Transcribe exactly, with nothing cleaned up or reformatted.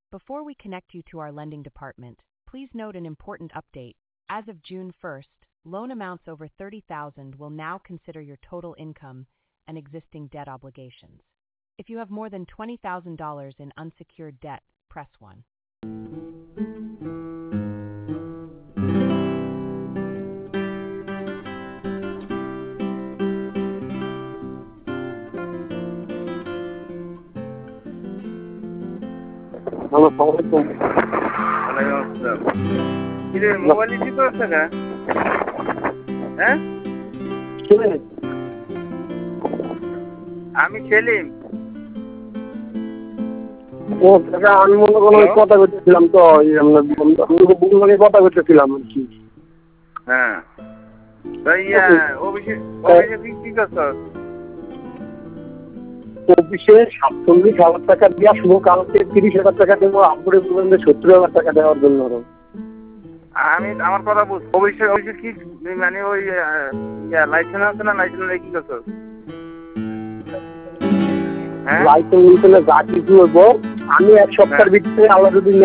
Before we connect you to our lending department, please note an important update. As of June first, loan amounts over thirty thousand dollars will now consider your total income and existing debt obligations. If you have more than twenty thousand dollars in unsecured debt, press one. Hello, সালাম আলাইকুম। ওয়ালাইকুম আসসালাম। কি রে, mobile ঠিক করছ না? হ্যাঁ, আমি সেলিম। ও কাকা, আমি মনে করো কথা করতেছিলাম তো, আমি কথা করতেছিলাম আর কি। হ্যাঁ, তাই অভিষেক অভিষেক কি করছ? অফিসে সাতচল্লিশ হাজার টাকা দিয়ে শুভ কালকে তিরিশ হাজার টাকা দেবো, আপুরে বলবেন সত্তর হাজার টাকা দেওয়ার জন্য। আমি আমার কথা বুঝ। অভিষেক অভিষেক কি মানে ওই লাইসেন্স আছে না, লাইসেন্স কি করছ? লাইসেন্স যা কিছু হইব আমি এক সপ্তাহের ভিতরে আল্লাহ যদি